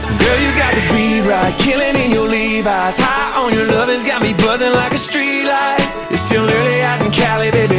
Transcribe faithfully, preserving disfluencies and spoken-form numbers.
Girl, you got the beat right, killing in your Levi's. High on your love has got me buzzing like a street light. It's still early out in Cali, baby.